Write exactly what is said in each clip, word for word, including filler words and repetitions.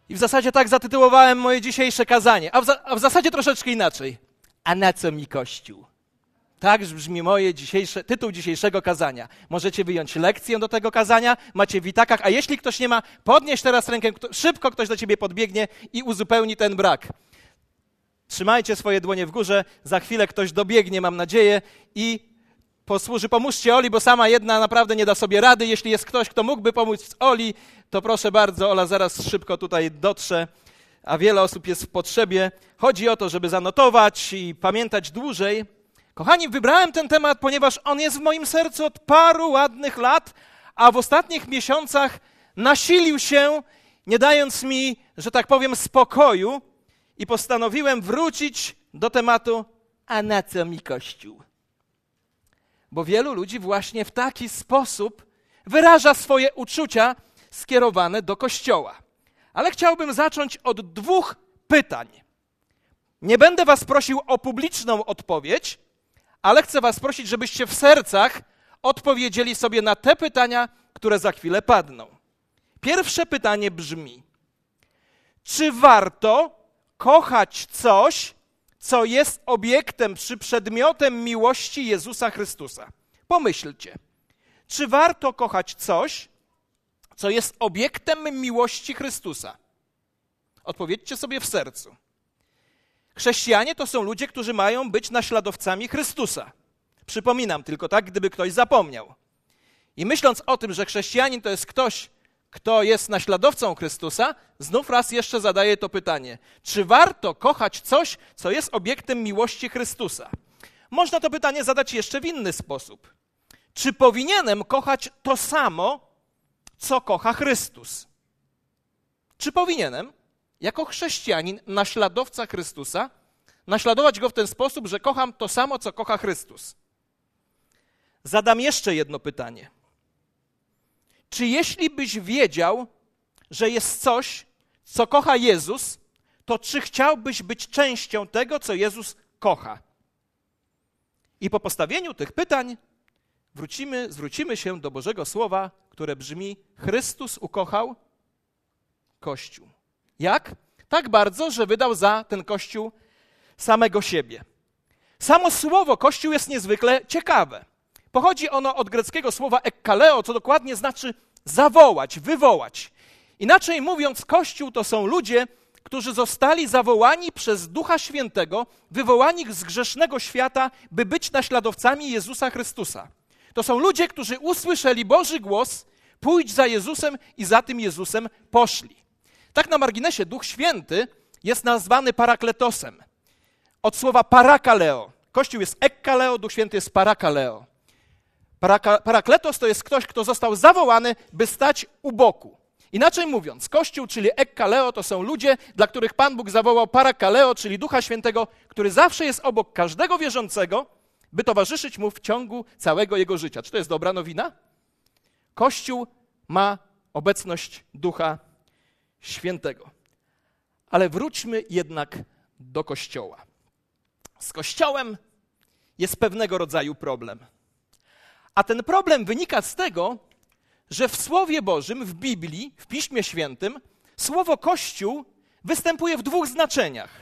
I w zasadzie tak zatytułowałem moje dzisiejsze kazanie, a w, za, a w zasadzie troszeczkę inaczej. A na co mi Kościół? Tak brzmi moje dzisiejsze, tytuł dzisiejszego kazania. Możecie wyjąć lekcję do tego kazania, macie w witakach, a jeśli ktoś nie ma, podnieś teraz rękę, kto, szybko ktoś do ciebie podbiegnie i uzupełni ten brak. Trzymajcie swoje dłonie w górze, za chwilę ktoś dobiegnie, mam nadzieję, i posłuży. Pomóżcie Oli, bo sama jedna naprawdę nie da sobie rady. Jeśli jest ktoś, kto mógłby pomóc Oli, to proszę bardzo, Ola zaraz szybko tutaj dotrze, a wiele osób jest w potrzebie. Chodzi o to, żeby zanotować i pamiętać dłużej. Kochani, wybrałem ten temat, ponieważ on jest w moim sercu od paru ładnych lat, a w ostatnich miesiącach nasilił się, nie dając mi, że tak powiem, spokoju, i postanowiłem wrócić do tematu, a na co mi Kościół? Bo wielu ludzi właśnie w taki sposób wyraża swoje uczucia skierowane do Kościoła. Ale chciałbym zacząć od dwóch pytań. Nie będę was prosił o publiczną odpowiedź, ale chcę was prosić, żebyście w sercach odpowiedzieli sobie na te pytania, które za chwilę padną. Pierwsze pytanie brzmi: czy warto kochać coś, co jest obiektem czy przedmiotem miłości Jezusa Chrystusa? Pomyślcie, czy warto kochać coś, co jest obiektem miłości Chrystusa? Odpowiedzcie sobie w sercu. Chrześcijanie to są ludzie, którzy mają być naśladowcami Chrystusa. Przypominam tylko tak, gdyby ktoś zapomniał. I myśląc o tym, że chrześcijanin to jest ktoś, kto jest naśladowcą Chrystusa, znów raz jeszcze zadaję to pytanie. Czy warto kochać coś, co jest obiektem miłości Chrystusa? Można to pytanie zadać jeszcze w inny sposób. Czy powinienem kochać to samo, co kocha Chrystus? Czy powinienem, jako chrześcijanin, naśladowca Chrystusa, naśladować Go w ten sposób, że kocham to samo, co kocha Chrystus? Zadam jeszcze jedno pytanie. Czy jeśli byś wiedział, że jest coś, co kocha Jezus, to czy chciałbyś być częścią tego, co Jezus kocha? I po postawieniu tych pytań wrócimy, zwrócimy się do Bożego Słowa, które brzmi: Chrystus ukochał Kościół. Jak? Tak bardzo, że wydał za ten Kościół samego siebie. Samo słowo Kościół jest niezwykle ciekawe. Pochodzi ono od greckiego słowa ekkaleo, co dokładnie znaczy zawołać, wywołać. Inaczej mówiąc, Kościół to są ludzie, którzy zostali zawołani przez Ducha Świętego, wywołani z grzesznego świata, by być naśladowcami Jezusa Chrystusa. To są ludzie, którzy usłyszeli Boży głos: pójdź za Jezusem, i za tym Jezusem poszli. Tak na marginesie, Duch Święty jest nazwany parakletosem. Od słowa parakaleo. Kościół jest ekkaleo, Duch Święty jest parakaleo. Paraka, parakletos to jest ktoś, kto został zawołany, by stać u boku. Inaczej mówiąc, Kościół, czyli ekkaleo, to są ludzie, dla których Pan Bóg zawołał parakaleo, czyli Ducha Świętego, który zawsze jest obok każdego wierzącego, by towarzyszyć mu w ciągu całego jego życia. Czy to jest dobra nowina? Kościół ma obecność Ducha Świętego. Ale wróćmy jednak do Kościoła. Z Kościołem jest pewnego rodzaju problem. A ten problem wynika z tego, że w Słowie Bożym, w Biblii, w Piśmie Świętym, słowo Kościół występuje w dwóch znaczeniach.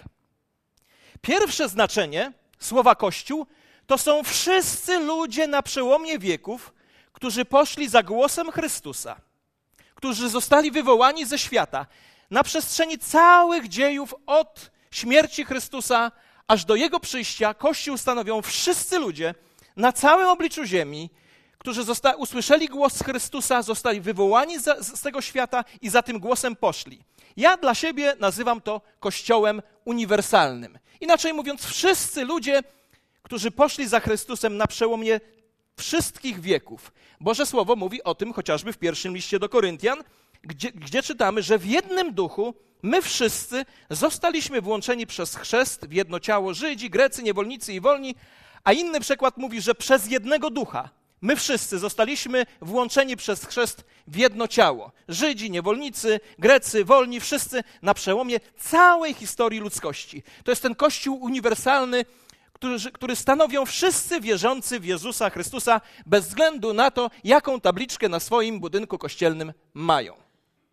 Pierwsze znaczenie słowa Kościół to są wszyscy ludzie na przełomie wieków, którzy poszli za głosem Chrystusa, którzy zostali wywołani ze świata. Na przestrzeni całych dziejów, od śmierci Chrystusa aż do Jego przyjścia, Kościół stanowią wszyscy ludzie na całym obliczu ziemi, którzy zosta- usłyszeli głos Chrystusa, zostali wywołani za, z tego świata i za tym głosem poszli. Ja dla siebie nazywam to Kościołem uniwersalnym. Inaczej mówiąc, wszyscy ludzie, którzy poszli za Chrystusem na przełomie wszystkich wieków. Boże Słowo mówi o tym chociażby w pierwszym liście do Koryntian, gdzie, gdzie czytamy, że w jednym duchu my wszyscy zostaliśmy włączeni przez chrzest w jedno ciało, Żydzi, Grecy, niewolnicy i wolni, a inny przekład mówi, że przez jednego ducha my wszyscy zostaliśmy włączeni przez chrzest w jedno ciało. Żydzi, niewolnicy, Grecy, wolni, wszyscy na przełomie całej historii ludzkości. To jest ten Kościół uniwersalny, który, który stanowią wszyscy wierzący w Jezusa Chrystusa, bez względu na to, jaką tabliczkę na swoim budynku kościelnym mają.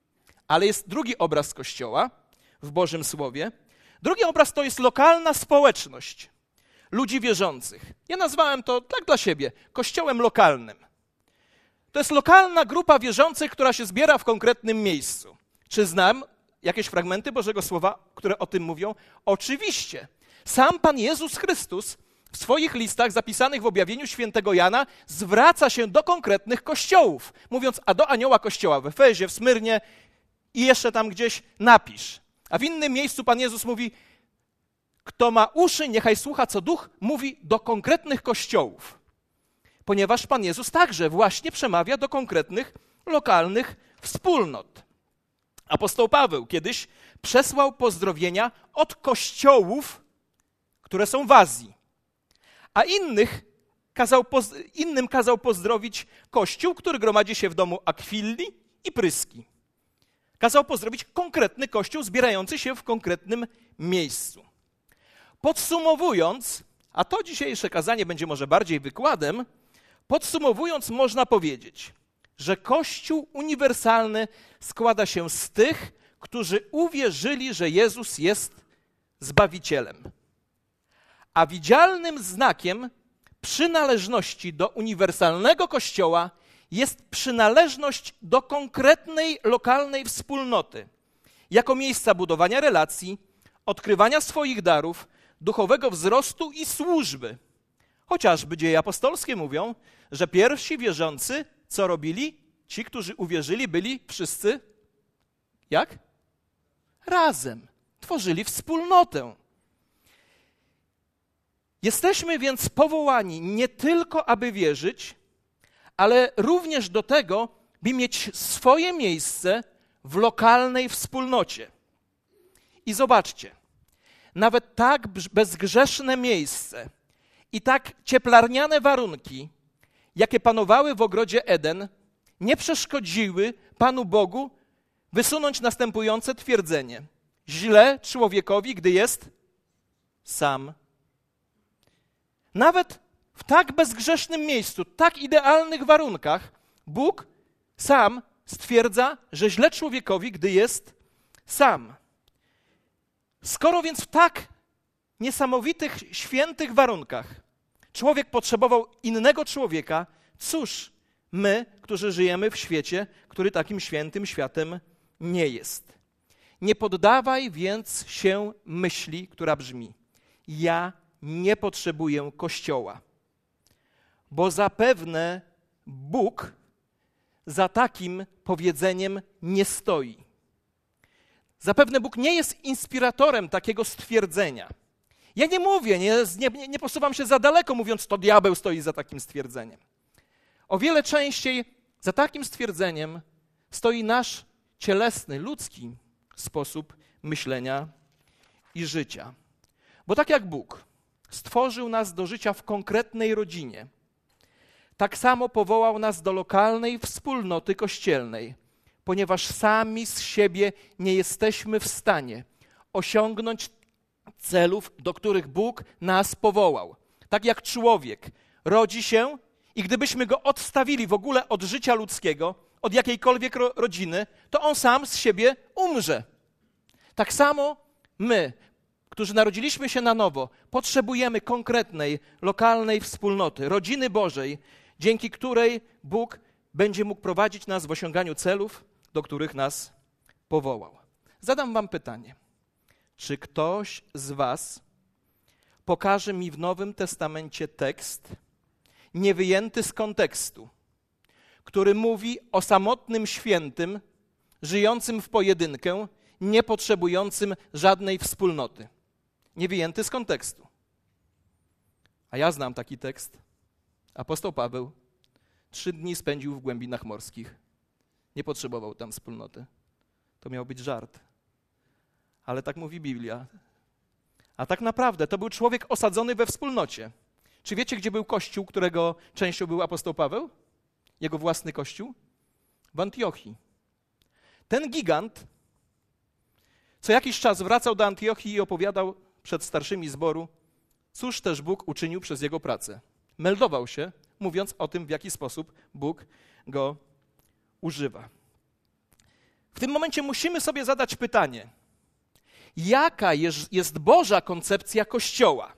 Ale jest drugi obraz Kościoła w Bożym Słowie. Drugi obraz to jest lokalna społeczność ludzi wierzących. Ja nazwałem to tak dla siebie kościołem lokalnym. To jest lokalna grupa wierzących, która się zbiera w konkretnym miejscu. Czy znam jakieś fragmenty Bożego Słowa, które o tym mówią? Oczywiście. Sam Pan Jezus Chrystus w swoich listach zapisanych w objawieniu świętego Jana zwraca się do konkretnych kościołów, mówiąc, a do anioła kościoła w Efezie, w Smyrnie i jeszcze tam gdzieś napisz. A w innym miejscu Pan Jezus mówi, kto ma uszy, niechaj słucha, co Duch mówi do konkretnych kościołów. Ponieważ Pan Jezus także właśnie przemawia do konkretnych, lokalnych wspólnot. Apostoł Paweł kiedyś przesłał pozdrowienia od kościołów, które są w Azji, a innych kazał, innym kazał pozdrowić kościół, który gromadzi się w domu Akwilli i Pryski. Kazał pozdrowić konkretny kościół zbierający się w konkretnym miejscu. Podsumowując, a to dzisiejsze kazanie będzie może bardziej wykładem, podsumowując można powiedzieć, że Kościół uniwersalny składa się z tych, którzy uwierzyli, że Jezus jest Zbawicielem. A widzialnym znakiem przynależności do uniwersalnego Kościoła jest przynależność do konkretnej, lokalnej wspólnoty, jako miejsca budowania relacji, odkrywania swoich darów, duchowego wzrostu i służby. Chociażby dzieje apostolskie mówią, że pierwsi wierzący co robili? Ci, którzy uwierzyli, byli wszyscy jak? Razem. Tworzyli wspólnotę. Jesteśmy więc powołani nie tylko, aby wierzyć, ale również do tego, by mieć swoje miejsce w lokalnej wspólnocie. I zobaczcie, nawet tak bezgrzeszne miejsce i tak cieplarniane warunki, jakie panowały w ogrodzie Eden, nie przeszkodziły Panu Bogu wysunąć następujące twierdzenie. Źle człowiekowi, gdy jest sam. Nawet w tak bezgrzesznym miejscu, tak idealnych warunkach, Bóg sam stwierdza, że źle człowiekowi, gdy jest sam. Skoro więc w tak niesamowitych, świętych warunkach człowiek potrzebował innego człowieka, cóż my, którzy żyjemy w świecie, który takim świętym światem nie jest. Nie poddawaj więc się myśli, która brzmi: ja nie potrzebuję Kościoła, bo zapewne Bóg za takim powiedzeniem nie stoi. Zapewne Bóg nie jest inspiratorem takiego stwierdzenia. Ja nie mówię, nie, nie, nie posuwam się za daleko, mówiąc, to diabeł stoi za takim stwierdzeniem. O wiele częściej za takim stwierdzeniem stoi nasz cielesny, ludzki sposób myślenia i życia. Bo tak jak Bóg stworzył nas do życia w konkretnej rodzinie, tak samo powołał nas do lokalnej wspólnoty kościelnej, ponieważ sami z siebie nie jesteśmy w stanie osiągnąć celów, do których Bóg nas powołał. Tak jak człowiek rodzi się i gdybyśmy go odstawili w ogóle od życia ludzkiego, od jakiejkolwiek ro- rodziny, to on sam z siebie umrze. Tak samo my, którzy narodziliśmy się na nowo, potrzebujemy konkretnej, lokalnej wspólnoty, rodziny Bożej, dzięki której Bóg będzie mógł prowadzić nas w osiąganiu celów, do których nas powołał. Zadam wam pytanie. Czy ktoś z was pokaże mi w Nowym Testamencie tekst niewyjęty z kontekstu, który mówi o samotnym świętym, żyjącym w pojedynkę, nie potrzebującym żadnej wspólnoty? Niewyjęty z kontekstu. A ja znam taki tekst. Apostoł Paweł trzy dni spędził w głębinach morskich. Nie potrzebował tam wspólnoty. To miał być żart. Ale tak mówi Biblia. A tak naprawdę to był człowiek osadzony we wspólnocie. Czy wiecie, gdzie był kościół, którego częścią był apostoł Paweł? Jego własny kościół? W Antiochii. Ten gigant co jakiś czas wracał do Antiochii i opowiadał przed starszymi zboru, cóż też Bóg uczynił przez jego pracę. Meldował się, mówiąc o tym, w jaki sposób Bóg go używa. W tym momencie musimy sobie zadać pytanie, jaka jest, jest Boża koncepcja Kościoła?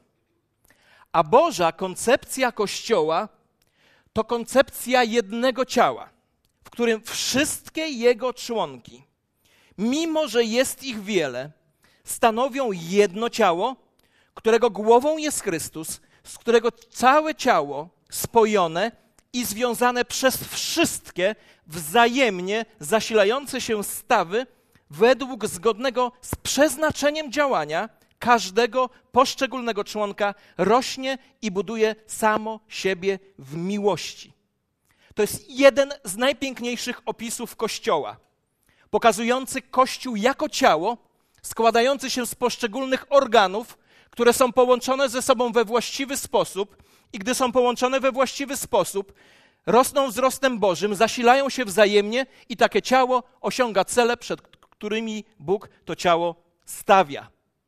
A Boża koncepcja Kościoła to koncepcja jednego ciała, w którym wszystkie jego członki, mimo że jest ich wiele, stanowią jedno ciało, którego głową jest Chrystus, z którego całe ciało spojone i związane przez wszystkie wzajemnie zasilające się stawy według zgodnego z przeznaczeniem działania każdego poszczególnego członka rośnie i buduje samo siebie w miłości. To jest jeden z najpiękniejszych opisów Kościoła, pokazujący Kościół jako ciało składający się z poszczególnych organów, które są połączone ze sobą we właściwy sposób i gdy są połączone we właściwy sposób, rosną wzrostem Bożym, zasilają się wzajemnie i takie ciało osiąga cele, przed którymi Bóg to ciało stawia.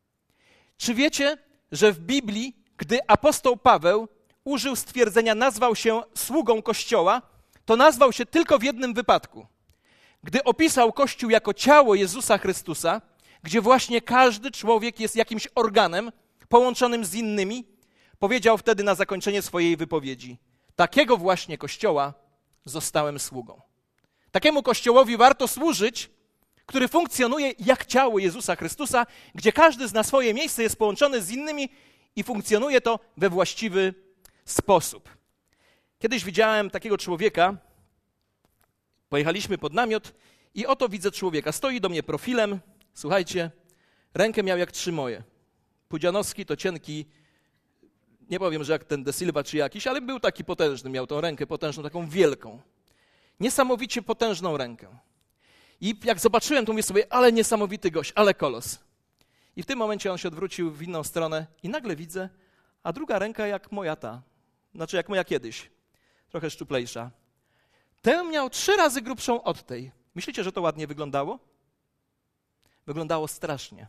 Czy wiecie, że w Biblii, gdy apostoł Paweł użył stwierdzenia, nazwał się sługą Kościoła, to nazwał się tylko w jednym wypadku. Gdy opisał Kościół jako ciało Jezusa Chrystusa, gdzie właśnie każdy człowiek jest jakimś organem połączonym z innymi, powiedział wtedy na zakończenie swojej wypowiedzi: takiego właśnie Kościoła zostałem sługą. Takiemu Kościołowi warto służyć, który funkcjonuje jak ciało Jezusa Chrystusa, gdzie każdy na swoje miejsce jest połączony z innymi i funkcjonuje to we właściwy sposób. Kiedyś widziałem takiego człowieka, pojechaliśmy pod namiot i oto widzę człowieka, stoi do mnie profilem, słuchajcie, rękę miał jak trzy moje. Pudzianowski to cienki, nie powiem, że jak ten De Silva czy jakiś, ale był taki potężny, miał tą rękę potężną, taką wielką. Niesamowicie potężną rękę. I jak zobaczyłem, to mówię sobie, ale niesamowity gość, ale kolos. I w tym momencie on się odwrócił w inną stronę i nagle widzę, a druga ręka jak moja ta, znaczy jak moja kiedyś, trochę szczuplejsza. Tę miał trzy razy grubszą od tej. Myślicie, że to ładnie wyglądało? Wyglądało strasznie.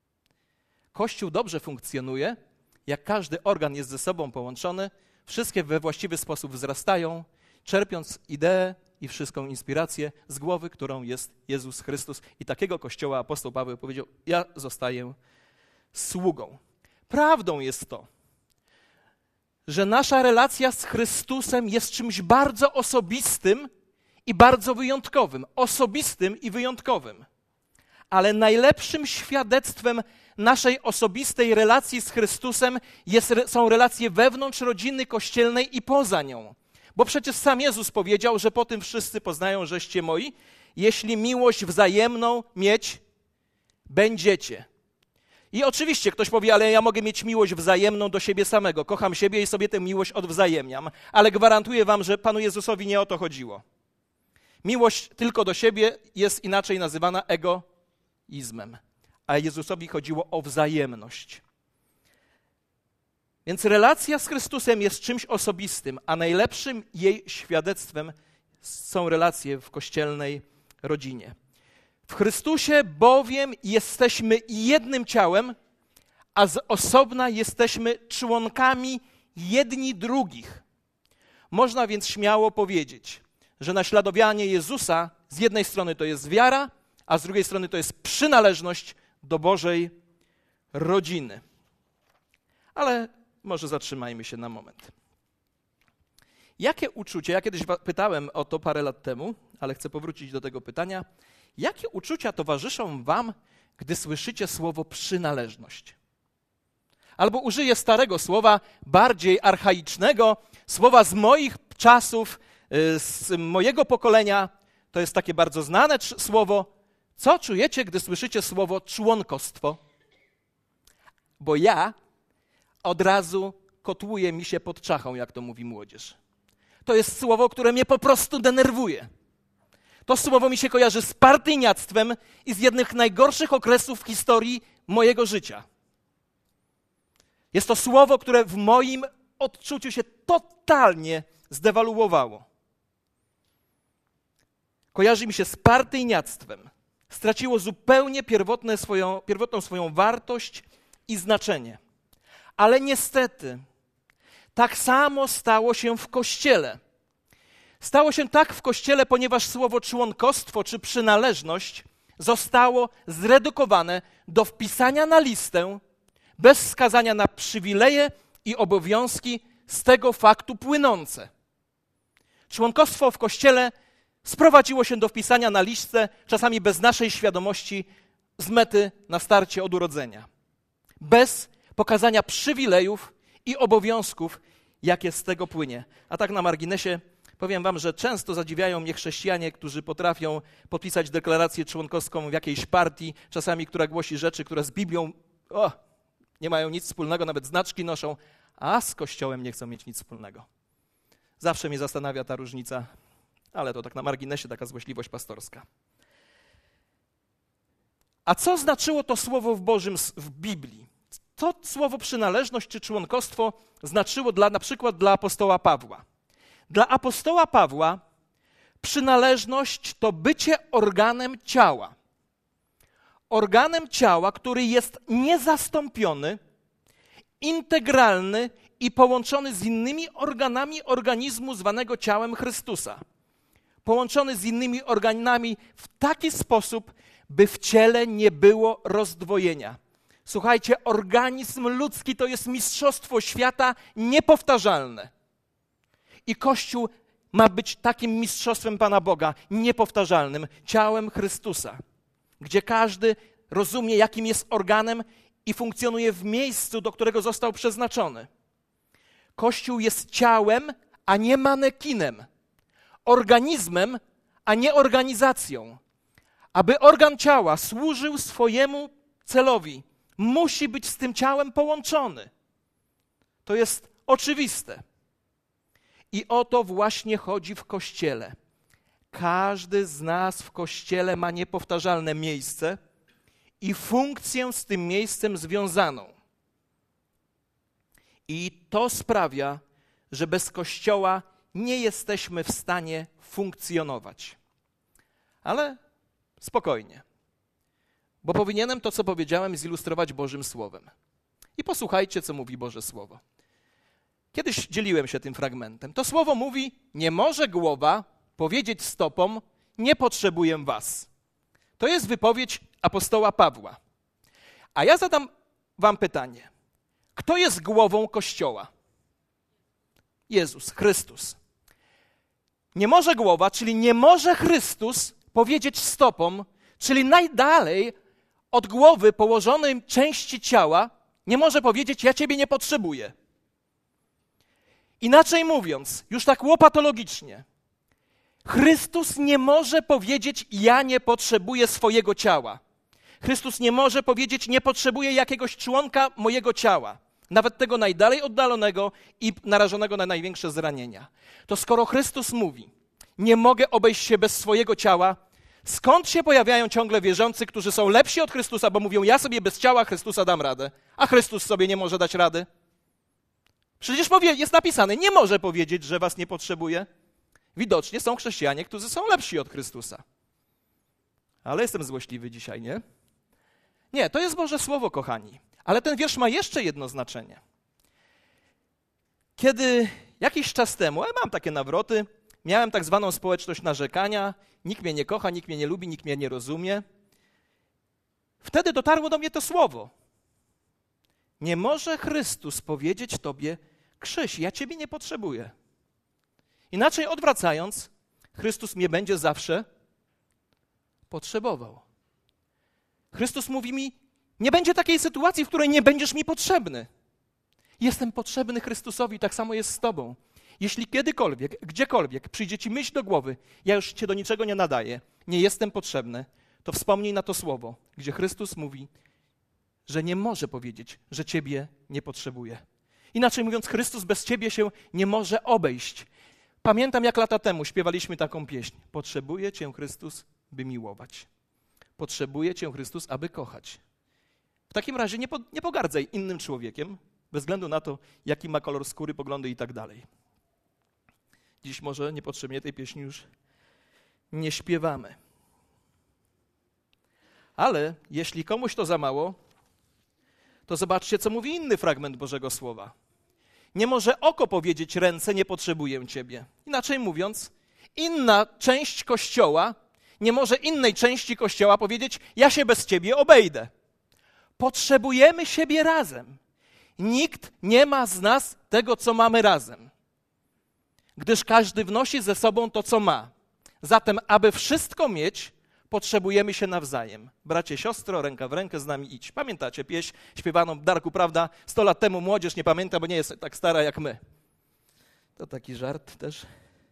Kościół dobrze funkcjonuje, jak każdy organ jest ze sobą połączony, wszystkie we właściwy sposób wzrastają, czerpiąc ideę i wszystką inspirację z głowy, którą jest Jezus Chrystus. I takiego Kościoła apostoł Paweł powiedział, ja zostaję sługą. Prawdą jest to, że nasza relacja z Chrystusem jest czymś bardzo osobistym i bardzo wyjątkowym. Osobistym i wyjątkowym. Ale najlepszym świadectwem naszej osobistej relacji z Chrystusem jest, są relacje wewnątrz rodziny kościelnej i poza nią. Bo przecież sam Jezus powiedział, że po tym wszyscy poznają, żeście moi, jeśli miłość wzajemną mieć będziecie. I oczywiście ktoś powie, ale ja mogę mieć miłość wzajemną do siebie samego. Kocham siebie i sobie tę miłość odwzajemniam. Ale gwarantuję wam, że Panu Jezusowi nie o to chodziło. Miłość tylko do siebie jest inaczej nazywana egoizmem. A Jezusowi chodziło o wzajemność. Więc relacja z Chrystusem jest czymś osobistym, a najlepszym jej świadectwem są relacje w kościelnej rodzinie. W Chrystusie bowiem jesteśmy jednym ciałem, a z osobna jesteśmy członkami jedni drugich. Można więc śmiało powiedzieć, że naśladowanie Jezusa z jednej strony to jest wiara, a z drugiej strony to jest przynależność do Bożej rodziny. Ale może zatrzymajmy się na moment. Jakie uczucia, ja kiedyś pytałem o to parę lat temu, ale chcę powrócić do tego pytania. Jakie uczucia towarzyszą wam, gdy słyszycie słowo przynależność? Albo użyję starego słowa, bardziej archaicznego, słowa z moich czasów, z mojego pokolenia. To jest takie bardzo znane słowo. Co czujecie, gdy słyszycie słowo członkostwo? Bo ja od razu kotłuje mi się pod czachą, jak to mówi młodzież. To jest słowo, które mnie po prostu denerwuje. To słowo mi się kojarzy z partyjniactwem i z jednych z najgorszych okresów w historii mojego życia. Jest to słowo, które w moim odczuciu się totalnie zdewaluowało. Kojarzy mi się z partyjniactwem. Straciło zupełnie pierwotne swoją, pierwotną swoją wartość i znaczenie. Ale niestety tak samo stało się w Kościele. Stało się tak w Kościele, ponieważ słowo członkostwo czy przynależność zostało zredukowane do wpisania na listę bez wskazania na przywileje i obowiązki z tego faktu płynące. Członkostwo w Kościele sprowadziło się do wpisania na listę, czasami bez naszej świadomości, z mety na starcie od urodzenia. Bez pokazania przywilejów i obowiązków, jakie z tego płynie. A tak na marginesie powiem wam, że często zadziwiają mnie chrześcijanie, którzy potrafią podpisać deklarację członkowską w jakiejś partii, czasami która głosi rzeczy, które z Biblią o, nie mają nic wspólnego, nawet znaczki noszą, a z Kościołem nie chcą mieć nic wspólnego. Zawsze mnie zastanawia ta różnica, ale to tak na marginesie taka złośliwość pastorska. A co znaczyło to słowo w Bożym, w Biblii? Co słowo przynależność czy członkostwo znaczyło dla, na przykład dla apostoła Pawła? Dla apostoła Pawła przynależność to bycie organem ciała. Organem ciała, który jest niezastąpiony, integralny i połączony z innymi organami organizmu zwanego ciałem Chrystusa. Połączony z innymi organami w taki sposób, by w ciele nie było rozdwojenia. Słuchajcie, organizm ludzki to jest mistrzostwo świata niepowtarzalne. I Kościół ma być takim mistrzostwem Pana Boga, niepowtarzalnym, ciałem Chrystusa, gdzie każdy rozumie, jakim jest organem i funkcjonuje w miejscu, do którego został przeznaczony. Kościół jest ciałem, a nie manekinem, organizmem, a nie organizacją. Aby organ ciała służył swojemu celowi, musi być z tym ciałem połączony. To jest oczywiste. I o to właśnie chodzi w Kościele. Każdy z nas w Kościele ma niepowtarzalne miejsce i funkcję z tym miejscem związaną. I to sprawia, że bez Kościoła nie jesteśmy w stanie funkcjonować. Ale spokojnie, bo powinienem to, co powiedziałem, zilustrować Bożym Słowem. I posłuchajcie, co mówi Boże Słowo. Kiedyś dzieliłem się tym fragmentem. To Słowo mówi, nie może głowa powiedzieć stopom, nie potrzebuję was. To jest wypowiedź apostoła Pawła. A ja zadam wam pytanie. Kto jest głową Kościoła? Jezus, Chrystus. Nie może głowa, czyli nie może Chrystus powiedzieć stopom, czyli najdalej od głowy położonej części ciała, nie może powiedzieć, ja ciebie nie potrzebuję. Inaczej mówiąc, już tak łopatologicznie, Chrystus nie może powiedzieć, ja nie potrzebuję swojego ciała. Chrystus nie może powiedzieć, nie potrzebuję jakiegoś członka mojego ciała, nawet tego najdalej oddalonego i narażonego na największe zranienia. To skoro Chrystus mówi, nie mogę obejść się bez swojego ciała, skąd się pojawiają ciągle wierzący, którzy są lepsi od Chrystusa, bo mówią, ja sobie bez ciała Chrystusa dam radę, a Chrystus sobie nie może dać rady? Przecież jest napisane, nie może powiedzieć, że was nie potrzebuje. Widocznie są chrześcijanie, którzy są lepsi od Chrystusa. Ale jestem złośliwy dzisiaj, nie? Nie, to jest Boże Słowo, kochani. Ale ten wiersz ma jeszcze jedno znaczenie. Kiedy jakiś czas temu, ja mam takie nawroty, miałem tak zwaną społeczność narzekania, nikt mnie nie kocha, nikt mnie nie lubi, nikt mnie nie rozumie. Wtedy dotarło do mnie to słowo. Nie może Chrystus powiedzieć tobie, Krzyś, ja ciebie nie potrzebuję. Inaczej odwracając, Chrystus mnie będzie zawsze potrzebował. Chrystus mówi mi, nie będzie takiej sytuacji, w której nie będziesz mi potrzebny. Jestem potrzebny Chrystusowi, tak samo jest z tobą. Jeśli kiedykolwiek, gdziekolwiek przyjdzie ci myśl do głowy, ja już cię do niczego nie nadaję, nie jestem potrzebny, to wspomnij na to słowo, gdzie Chrystus mówi, że nie może powiedzieć, że ciebie nie potrzebuje. Inaczej mówiąc, Chrystus bez ciebie się nie może obejść. Pamiętam, jak lata temu śpiewaliśmy taką pieśń. Potrzebuje cię Chrystus, by miłować. Potrzebuje cię Chrystus, aby kochać. W takim razie nie, po, nie pogardzaj innym człowiekiem, bez względu na to, jaki ma kolor skóry, poglądy i tak dalej. Dziś może niepotrzebnie tej pieśni już nie śpiewamy. Ale jeśli komuś to za mało, to zobaczcie, co mówi inny fragment Bożego Słowa. Nie może oko powiedzieć ręce, nie potrzebuję ciebie. Inaczej mówiąc, Inna część Kościoła nie może innej części Kościoła powiedzieć: ja się bez ciebie obejdę. Potrzebujemy siebie razem. Nikt nie ma z nas tego, co mamy razem, gdyż każdy wnosi ze sobą to, co ma. Zatem, aby wszystko mieć, potrzebujemy się nawzajem. Bracie, siostro, ręka w rękę z nami idź. Pamiętacie pieśń śpiewaną, Darku, prawda? Sto lat temu młodzież nie pamięta, bo nie jest tak stara jak my. To taki żart też.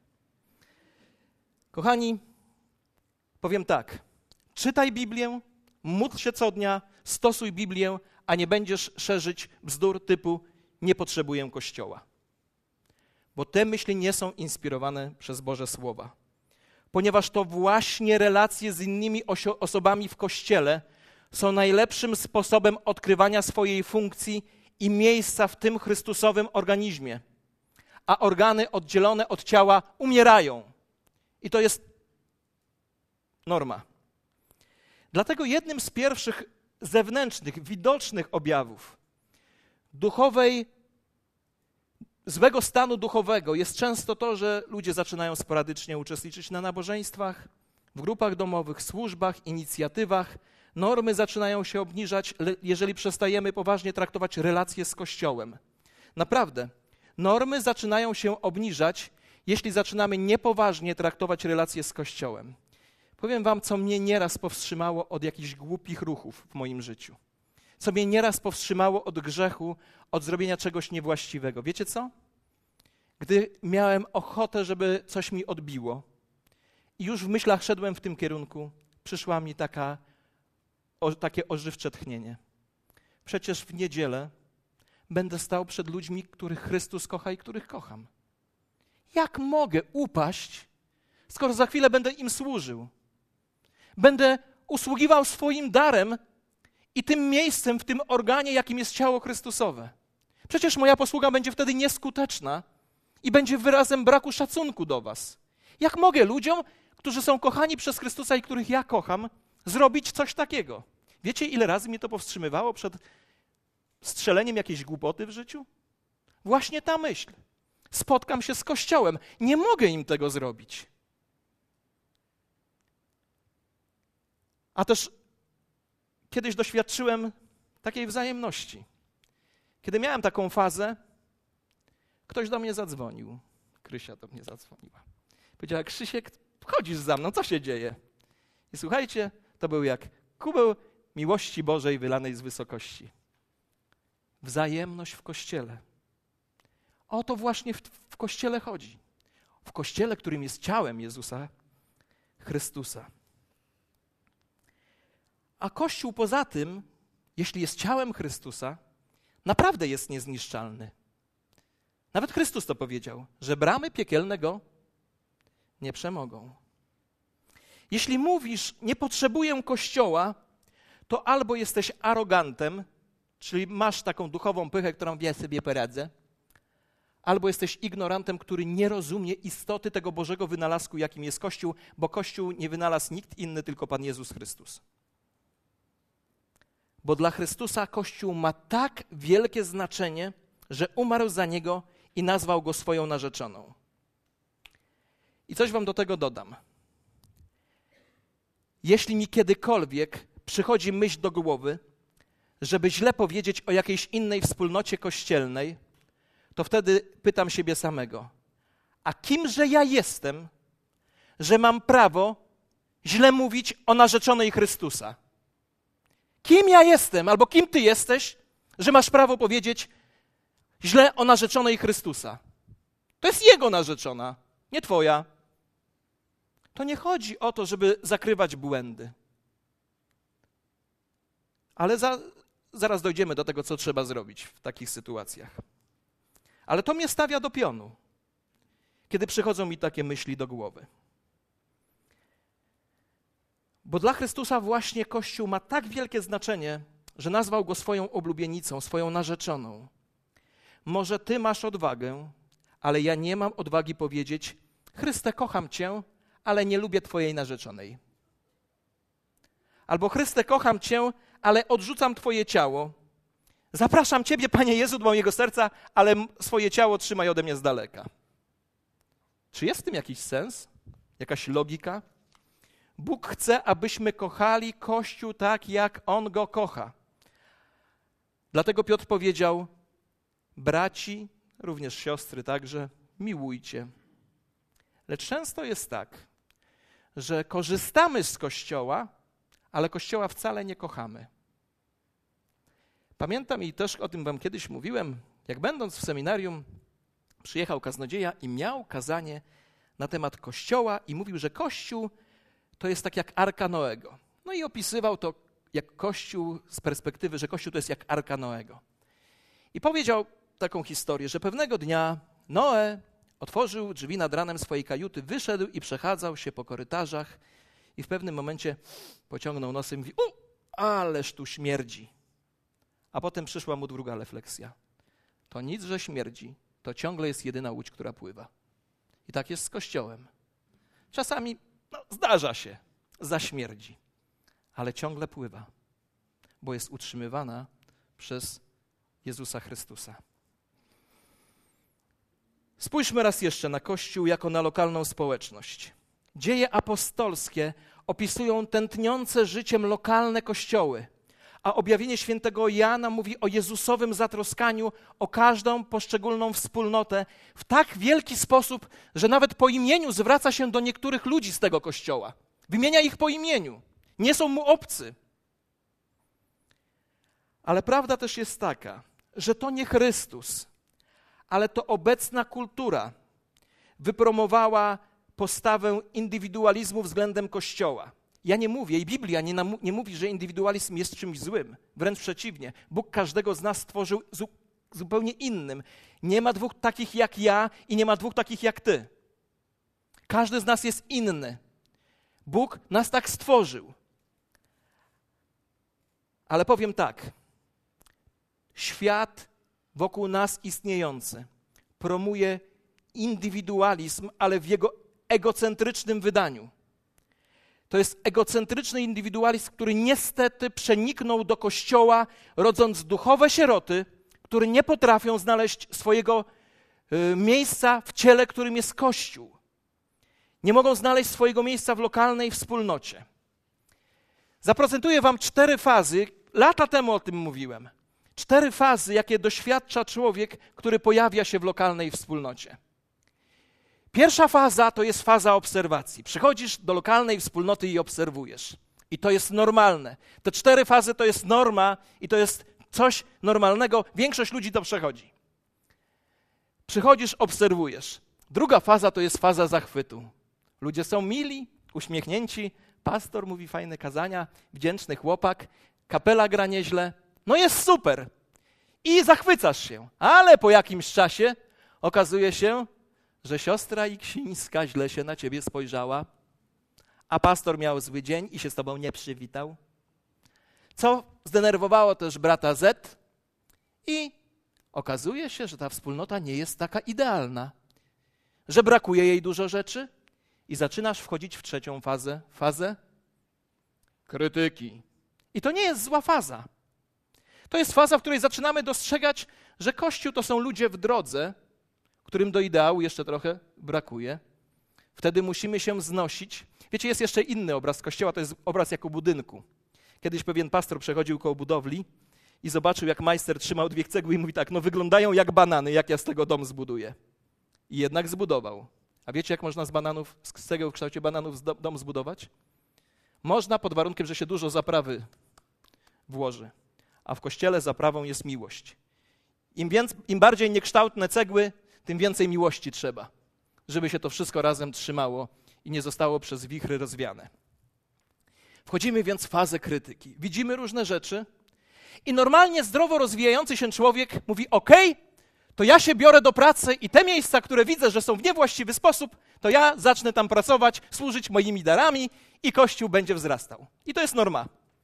Kochani, powiem tak. Czytaj Biblię, módl się co dnia, stosuj Biblię, a nie będziesz szerzyć bzdur typu nie potrzebuję Kościoła. Bo te myśli nie są inspirowane przez Boże Słowa. Ponieważ to właśnie relacje z innymi osio- osobami w Kościele są najlepszym sposobem odkrywania swojej funkcji i miejsca w tym Chrystusowym organizmie. A organy oddzielone od ciała umierają. I to jest norma. Dlatego jednym z pierwszych zewnętrznych, widocznych objawów duchowej, złego stanu duchowego jest często to, że ludzie zaczynają sporadycznie uczestniczyć na nabożeństwach, w grupach domowych, służbach, inicjatywach. Normy zaczynają się obniżać, jeżeli przestajemy poważnie traktować relacje z Kościołem. Naprawdę, normy zaczynają się obniżać, jeśli zaczynamy niepoważnie traktować relacje z Kościołem. Powiem wam, co mnie nieraz powstrzymało od jakichś głupich ruchów w moim życiu. Co mnie nieraz powstrzymało od grzechu, od zrobienia czegoś niewłaściwego. Wiecie co? Gdy miałem ochotę, żeby coś mi odbiło i już w myślach szedłem w tym kierunku, przyszła mi taka, o, takie ożywcze tchnienie. Przecież w niedzielę będę stał przed ludźmi, których Chrystus kocha i których kocham. Jak mogę upaść, skoro za chwilę będę im służył? Będę usługiwał swoim darem i tym miejscem w tym organie, jakim jest ciało Chrystusowe. Przecież moja posługa będzie wtedy nieskuteczna i będzie wyrazem braku szacunku do was. Jak mogę ludziom, którzy są kochani przez Chrystusa i których ja kocham, zrobić coś takiego? Wiecie, ile razy mnie to powstrzymywało przed strzeleniem jakiejś głupoty w życiu? Właśnie ta myśl. Spotkam się z Kościołem. Nie mogę im tego zrobić. A też kiedyś doświadczyłem takiej wzajemności. Kiedy miałem taką fazę, ktoś do mnie zadzwonił. Krysia do mnie zadzwoniła. Powiedziała: Krzysiek, chodzisz za mną, co się dzieje? I słuchajcie, to był jak kubeł miłości Bożej wylanej z wysokości. Wzajemność w Kościele. O to właśnie w, w Kościele chodzi. W Kościele, którym jest ciałem Jezusa Chrystusa. A Kościół poza tym, jeśli jest ciałem Chrystusa, naprawdę jest niezniszczalny. Nawet Chrystus to powiedział, że bramy piekielne go nie przemogą. Jeśli mówisz, nie potrzebuję Kościoła, to albo jesteś arogantem, czyli masz taką duchową pychę, którą ja sobie poradzę, albo jesteś ignorantem, który nie rozumie istoty tego Bożego wynalazku, jakim jest Kościół, bo Kościół nie wynalazł nikt inny, tylko Pan Jezus Chrystus. Bo dla Chrystusa Kościół ma tak wielkie znaczenie, że umarł za Niego i nazwał Go swoją narzeczoną. I coś wam do tego dodam. Jeśli mi kiedykolwiek przychodzi myśl do głowy, żeby źle powiedzieć o jakiejś innej wspólnocie kościelnej, to wtedy pytam siebie samego, a kimże ja jestem, że mam prawo źle mówić o narzeczonej Chrystusa? Kim ja jestem, albo kim ty jesteś, że masz prawo powiedzieć źle o narzeczonej Chrystusa? To jest Jego narzeczona, nie twoja. To nie chodzi o to, żeby zakrywać błędy. Ale za, zaraz dojdziemy do tego, co trzeba zrobić w takich sytuacjach. Ale to mnie stawia do pionu, kiedy przychodzą mi takie myśli do głowy. Bo dla Chrystusa właśnie Kościół ma tak wielkie znaczenie, że nazwał Go swoją oblubienicą, swoją narzeczoną. Może ty masz odwagę, ale ja nie mam odwagi powiedzieć: Chryste, kocham Cię, ale nie lubię Twojej narzeczonej. Albo: Chryste, kocham Cię, ale odrzucam Twoje ciało. Zapraszam Ciebie, Panie Jezu, do mojego serca, ale swoje ciało trzymaj ode mnie z daleka. Czy jest w tym jakiś sens? Jakaś logika? Bóg chce, abyśmy kochali Kościół tak, jak On go kocha. Dlatego Piotr powiedział, braci, również siostry także, miłujcie. Lecz często jest tak, że korzystamy z Kościoła, ale Kościoła wcale nie kochamy. Pamiętam i też o tym wam kiedyś mówiłem, jak będąc w seminarium przyjechał kaznodzieja i miał kazanie na temat Kościoła i mówił, że Kościół to jest tak jak Arka Noego. No i opisywał to jak Kościół z perspektywy, że Kościół to jest jak Arka Noego. I powiedział taką historię, że pewnego dnia Noe otworzył drzwi nad ranem swojej kajuty, wyszedł i przechadzał się po korytarzach i w pewnym momencie pociągnął nosem i mówi, u, ależ tu śmierdzi. A potem przyszła mu druga refleksja. To nic, że śmierdzi, to ciągle jest jedyna łódź, która pływa. I tak jest z Kościołem. Czasami no, zdarza się, zaśmierdzi, ale ciągle pływa, bo jest utrzymywana przez Jezusa Chrystusa. Spójrzmy raz jeszcze na Kościół jako na lokalną społeczność. Dzieje apostolskie opisują tętniące życiem lokalne kościoły, a objawienie świętego Jana mówi o Jezusowym zatroskaniu o każdą poszczególną wspólnotę w tak wielki sposób, że nawet po imieniu zwraca się do niektórych ludzi z tego kościoła. Wymienia ich po imieniu. Nie są mu obcy. Ale prawda też jest taka, że to nie Chrystus, ale to obecna kultura wypromowała postawę indywidualizmu względem Kościoła. Ja nie mówię i Biblia nie, nam, nie mówi, że indywidualizm jest czymś złym. Wręcz przeciwnie. Bóg każdego z nas stworzył zu, zupełnie innym. Nie ma dwóch takich jak ja i nie ma dwóch takich jak ty. Każdy z nas jest inny. Bóg nas tak stworzył. Ale powiem tak. Świat wokół nas istniejący promuje indywidualizm, ale w jego egocentrycznym wydaniu. To jest egocentryczny indywidualizm, który niestety przeniknął do Kościoła, rodząc duchowe sieroty, które nie potrafią znaleźć swojego y, miejsca w ciele, którym jest Kościół. Nie mogą znaleźć swojego miejsca w lokalnej wspólnocie. Zaprezentuję wam cztery fazy, lata temu o tym mówiłem. Cztery fazy, jakie doświadcza człowiek, który pojawia się w lokalnej wspólnocie. Pierwsza faza to jest faza obserwacji. Przychodzisz do lokalnej wspólnoty i obserwujesz. I to jest normalne. Te cztery fazy to jest norma i to jest coś normalnego. Większość ludzi to przechodzi. Przychodzisz, obserwujesz. Druga faza to jest faza zachwytu. Ludzie są mili, uśmiechnięci, pastor mówi fajne kazania, wdzięczny chłopak, kapela gra nieźle. No jest super. I zachwycasz się. Ale po jakimś czasie okazuje się, że siostra Iksińska źle się na ciebie spojrzała, a pastor miał zły dzień i się z tobą nie przywitał. Co zdenerwowało też brata Z i okazuje się, że ta wspólnota nie jest taka idealna, że brakuje jej dużo rzeczy i zaczynasz wchodzić w trzecią fazę, fazę krytyki. I to nie jest zła faza. To jest faza, w której zaczynamy dostrzegać, że Kościół to są ludzie w drodze, którym do ideału jeszcze trochę brakuje. Wtedy musimy się wznosić. Wiecie, jest jeszcze inny obraz Kościoła, to jest obraz jako budynku. Kiedyś pewien pastor przechodził koło budowli i zobaczył, jak majster trzymał dwie cegły i mówi tak, no wyglądają jak banany, jak ja z tego dom zbuduję. I jednak zbudował. A wiecie, jak można z bananów, z cegieł w kształcie bananów dom zbudować? Można pod warunkiem, że się dużo zaprawy włoży. A w Kościele zaprawą jest miłość. Im, więc, im bardziej niekształtne cegły, tym więcej miłości trzeba, żeby się to wszystko razem trzymało i nie zostało przez wichry rozwiane. Wchodzimy więc w fazę krytyki. Widzimy różne rzeczy i normalnie zdrowo rozwijający się człowiek mówi, okej, to ja się biorę do pracy i te miejsca, które widzę, że są w niewłaściwy sposób, to ja zacznę tam pracować, służyć moimi darami i Kościół będzie wzrastał. I to jest norma.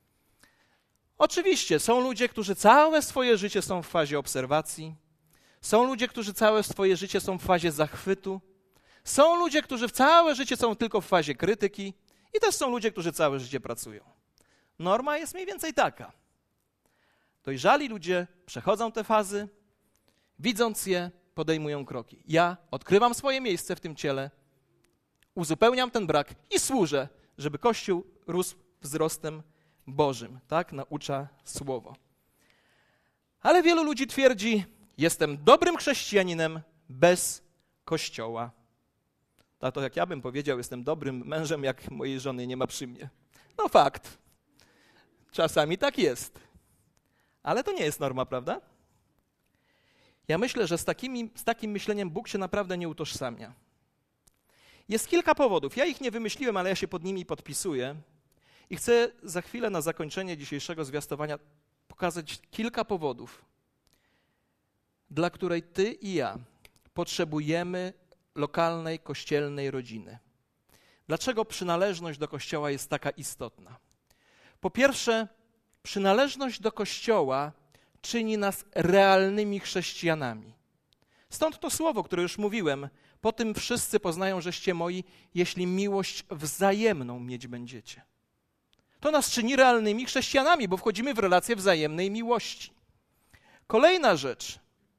Oczywiście są ludzie, którzy całe swoje życie są w fazie obserwacji, są ludzie, którzy całe swoje życie są w fazie zachwytu, są ludzie, którzy całe życie są tylko w fazie krytyki i też są ludzie, którzy całe życie pracują. Norma jest mniej więcej taka. Dojrzali ludzie przechodzą te fazy, widząc je, podejmują kroki. Ja odkrywam swoje miejsce w tym ciele, uzupełniam ten brak i służę, żeby Kościół rósł wzrostem Bożym. Tak naucza Słowo. Ale wielu ludzi twierdzi, jestem dobrym chrześcijaninem bez Kościoła. Tak to jak ja bym powiedział, jestem dobrym mężem, jak mojej żony nie ma przy mnie. No fakt. Czasami tak jest. Ale to nie jest norma, prawda? Ja myślę, że z, takimi, z takim myśleniem Bóg się naprawdę nie utożsamia. Jest kilka powodów. Ja ich nie wymyśliłem, ale ja się pod nimi podpisuję. I chcę za chwilę na zakończenie dzisiejszego zwiastowania pokazać kilka powodów, dla której ty i ja potrzebujemy lokalnej, kościelnej rodziny. Dlaczego przynależność do Kościoła jest taka istotna? Po pierwsze, przynależność do Kościoła czyni nas realnymi chrześcijanami. Stąd to słowo, które już mówiłem, po tym wszyscy poznają, żeście moi, jeśli miłość wzajemną mieć będziecie. To nas czyni realnymi chrześcijanami, bo wchodzimy w relację wzajemnej miłości. Kolejna rzecz.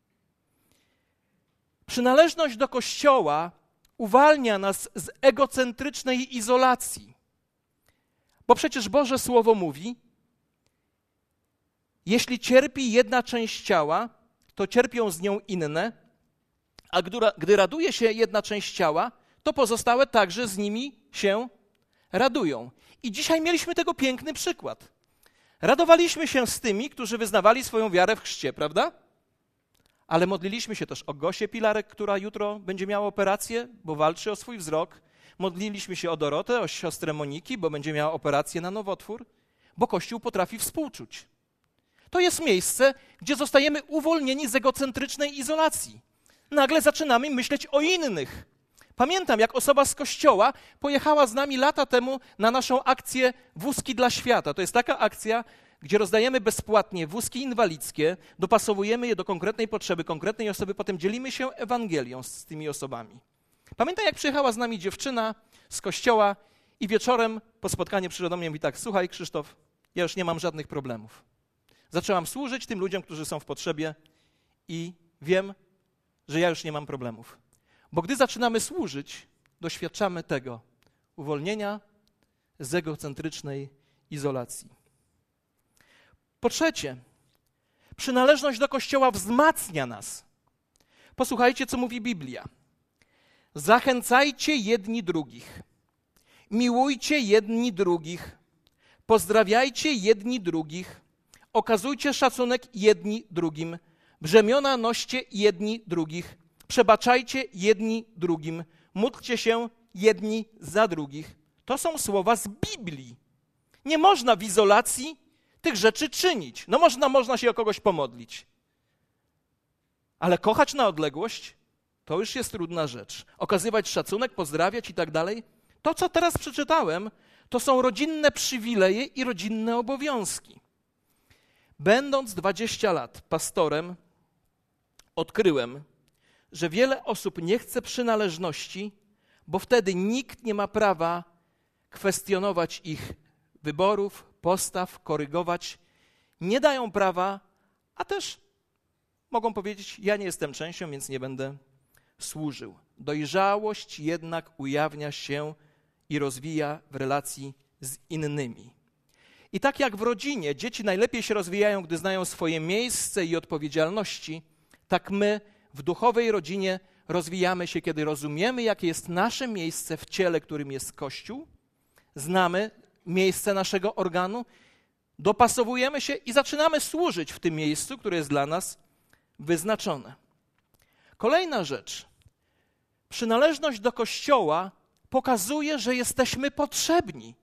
Przynależność do Kościoła uwalnia nas z egocentrycznej izolacji. Bo przecież Boże Słowo mówi, jeśli cierpi jedna część ciała, to cierpią z nią inne, a gdy raduje się jedna część ciała, to pozostałe także z nimi się radują. I dzisiaj mieliśmy tego piękny przykład. Radowaliśmy się z tymi, którzy wyznawali swoją wiarę w chrzcie, prawda? Ale modliliśmy się też o Gosię Pilarek, która jutro będzie miała operację, bo walczy o swój wzrok. Modliliśmy się o Dorotę, o siostrę Moniki, bo będzie miała operację na nowotwór, bo Kościół potrafi współczuć. To jest miejsce, gdzie zostajemy uwolnieni z egocentrycznej izolacji. Nagle zaczynamy myśleć o innych. Pamiętam, jak osoba z Kościoła pojechała z nami lata temu na naszą akcję Wózki dla Świata. To jest taka akcja, gdzie rozdajemy bezpłatnie wózki inwalidzkie, dopasowujemy je do konkretnej potrzeby, konkretnej osoby, potem dzielimy się Ewangelią z tymi osobami. Pamiętam, jak przyjechała z nami dziewczyna z Kościoła i wieczorem po spotkaniu przyszła do mnie i mówi tak, słuchaj Krzysztof, ja już nie mam żadnych problemów. Zaczęłam służyć tym ludziom, którzy są w potrzebie i wiem, że ja już nie mam problemów. Bo gdy zaczynamy służyć, doświadczamy tego uwolnienia z egocentrycznej izolacji. Po trzecie, przynależność do Kościoła wzmacnia nas. Posłuchajcie, co mówi Biblia. Zachęcajcie jedni drugich, miłujcie jedni drugich, pozdrawiajcie jedni drugich, okazujcie szacunek jedni drugim, brzemiona noście jedni drugich, przebaczajcie jedni drugim, módlcie się jedni za drugich. To są słowa z Biblii. Nie można w izolacji tych rzeczy czynić. No można, można się o kogoś pomodlić. Ale kochać na odległość to już jest trudna rzecz. Okazywać szacunek, pozdrawiać i tak dalej. To, co teraz przeczytałem, to są rodzinne przywileje i rodzinne obowiązki. Będąc dwadzieścia lat pastorem, odkryłem, że wiele osób nie chce przynależności, bo wtedy nikt nie ma prawa kwestionować ich wyborów, postaw, korygować. Nie dają prawa, a też mogą powiedzieć, ja nie jestem częścią, więc nie będę służył. Dojrzałość jednak ujawnia się i rozwija w relacji z innymi. I tak jak w rodzinie dzieci najlepiej się rozwijają, gdy znają swoje miejsce i odpowiedzialności, tak my w duchowej rodzinie rozwijamy się, kiedy rozumiemy, jakie jest nasze miejsce w ciele, którym jest Kościół, znamy miejsce naszego organu, dopasowujemy się i zaczynamy służyć w tym miejscu, które jest dla nas wyznaczone. Kolejna rzecz. Przynależność do Kościoła pokazuje, że jesteśmy potrzebni.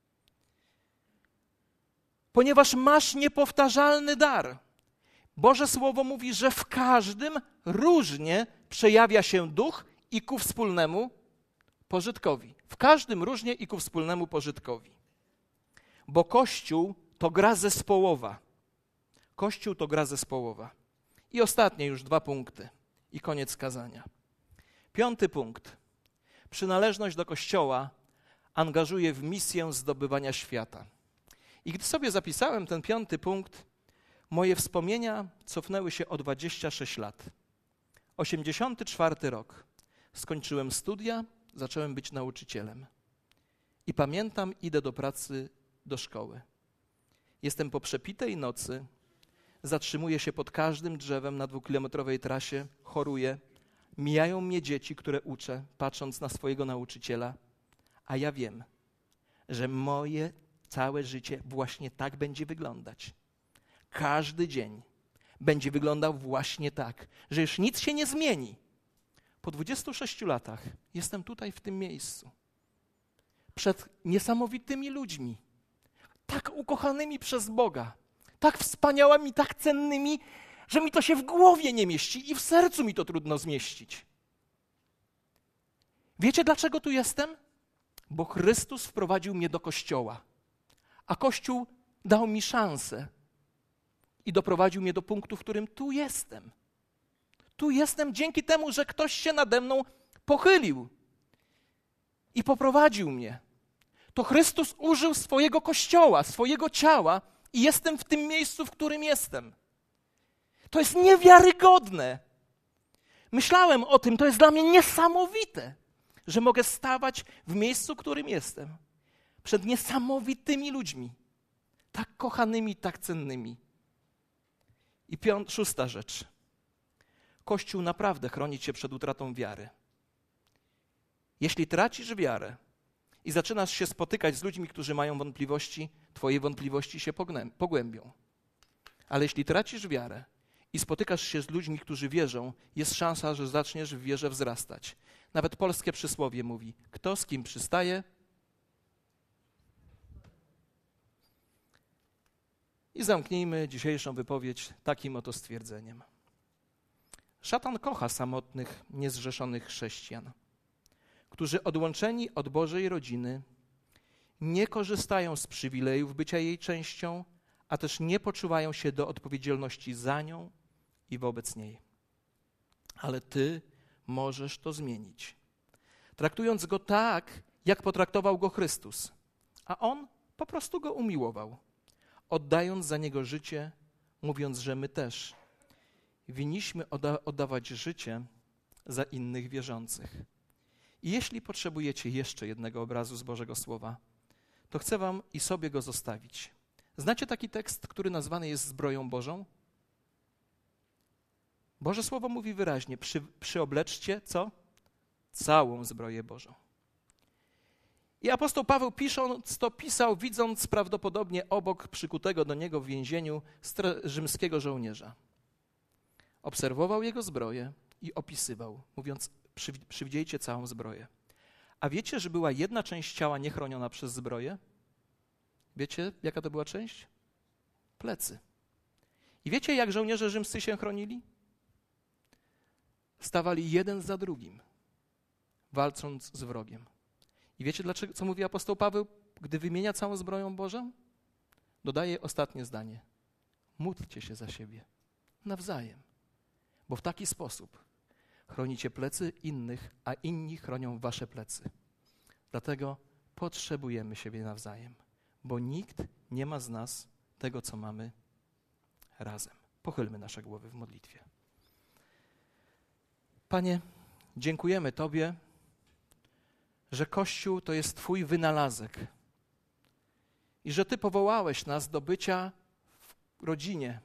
Ponieważ masz niepowtarzalny dar. Boże Słowo mówi, że w każdym różnie przejawia się duch i ku wspólnemu pożytkowi. W każdym różnie i ku wspólnemu pożytkowi. Bo Kościół to gra zespołowa. Kościół to gra zespołowa. I ostatnie już dwa punkty i koniec kazania. Piąty punkt. Przynależność do Kościoła angażuje w misję zdobywania świata. I gdy sobie zapisałem ten piąty punkt, moje wspomnienia cofnęły się o dwadzieścia sześć lat. osiemdziesiąty czwarty rok. Skończyłem studia zacząłem być nauczycielem. I pamiętam, idę do pracy, do szkoły. Jestem po przepitej nocy, zatrzymuję się pod każdym drzewem na dwukilometrowej trasie, choruję. Mijają mnie dzieci, które uczę, patrząc na swojego nauczyciela, a ja wiem, że moje całe życie właśnie tak będzie wyglądać. Każdy dzień będzie wyglądał właśnie tak, że już nic się nie zmieni. Po dwudziestu sześciu latach jestem tutaj w tym miejscu. Przed niesamowitymi ludźmi, tak ukochanymi przez Boga, tak wspaniałymi, tak cennymi, że mi to się w głowie nie mieści i w sercu mi to trudno zmieścić. Wiecie, dlaczego tu jestem? Bo Chrystus wprowadził mnie do Kościoła, a Kościół dał mi szansę i doprowadził mnie do punktu, w którym tu jestem. Tu jestem dzięki temu, że ktoś się nade mną pochylił i poprowadził mnie. To Chrystus użył swojego Kościoła, swojego ciała i jestem w tym miejscu, w którym jestem. To jest niewiarygodne. Myślałem o tym, to jest dla mnie niesamowite, że mogę stawać w miejscu, w którym jestem, przed niesamowitymi ludźmi, tak kochanymi, tak cennymi. I piąt, szósta rzecz. Kościół naprawdę chroni cię przed utratą wiary. Jeśli tracisz wiarę i zaczynasz się spotykać z ludźmi, którzy mają wątpliwości, twoje wątpliwości się pogłębią. Ale jeśli tracisz wiarę i spotykasz się z ludźmi, którzy wierzą, jest szansa, że zaczniesz w wierze wzrastać. Nawet polskie przysłowie mówi, kto z kim przystaje. I zamknijmy dzisiejszą wypowiedź takim oto stwierdzeniem. Szatan kocha samotnych, niezrzeszonych chrześcijan, którzy odłączeni od Bożej rodziny nie korzystają z przywilejów bycia jej częścią, a też nie poczuwają się do odpowiedzialności za nią i wobec niej. Ale ty możesz to zmienić, traktując go tak, jak potraktował go Chrystus, a on po prostu go umiłował, oddając za niego życie, mówiąc, że my też winniśmy odda- oddawać życie za innych wierzących. I jeśli potrzebujecie jeszcze jednego obrazu z Bożego Słowa, to chcę wam i sobie go zostawić. Znacie taki tekst, który nazwany jest zbroją Bożą? Boże Słowo mówi wyraźnie, przy, przyobleczcie co? Całą zbroję Bożą. I apostoł Paweł pisząc to pisał, widząc prawdopodobnie obok przykutego do niego w więzieniu stra- rzymskiego żołnierza. Obserwował jego zbroję i opisywał, mówiąc, przy, przywidziejcie całą zbroję. A wiecie, że była jedna część ciała niechroniona przez zbroję? Wiecie, jaka to była część? Plecy. I wiecie, jak żołnierze rzymscy się chronili? Stawali jeden za drugim, walcząc z wrogiem. I wiecie, dlaczego, co mówi apostoł Paweł, gdy wymienia całą zbroją Bożą? Dodaje ostatnie zdanie. Módlcie się za siebie nawzajem, bo w taki sposób chronicie plecy innych, a inni chronią wasze plecy. Dlatego potrzebujemy siebie nawzajem, bo nikt nie ma z nas tego, co mamy razem. Pochylmy nasze głowy w modlitwie. Panie, dziękujemy Tobie, że Kościół to jest Twój wynalazek i że Ty powołałeś nas do bycia w rodzinie,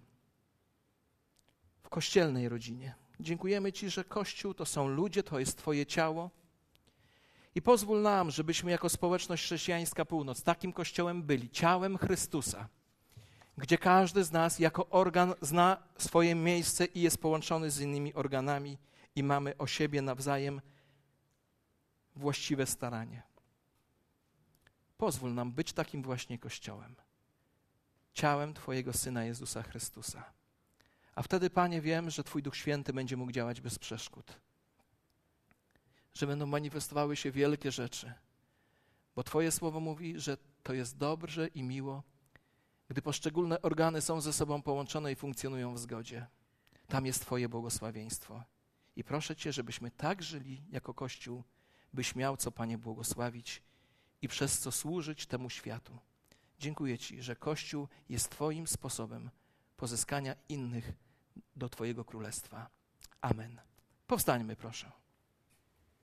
w kościelnej rodzinie. Dziękujemy Ci, że Kościół to są ludzie, to jest Twoje ciało i pozwól nam, żebyśmy jako społeczność chrześcijańska Północ takim Kościołem byli, ciałem Chrystusa, gdzie każdy z nas jako organ zna swoje miejsce i jest połączony z innymi organami i mamy o siebie nawzajem właściwe staranie. Pozwól nam być takim właśnie Kościołem, ciałem Twojego Syna Jezusa Chrystusa. A wtedy, Panie, wiem, że Twój Duch Święty będzie mógł działać bez przeszkód, że będą manifestowały się wielkie rzeczy, bo Twoje Słowo mówi, że to jest dobrze i miło, gdy poszczególne organy są ze sobą połączone i funkcjonują w zgodzie. Tam jest Twoje błogosławieństwo. I proszę Cię, żebyśmy tak żyli jako Kościół, byś miał co, Panie, błogosławić i przez co służyć temu światu. Dziękuję Ci, że Kościół jest Twoim sposobem pozyskania innych do Twojego Królestwa. Amen. Powstańmy, proszę.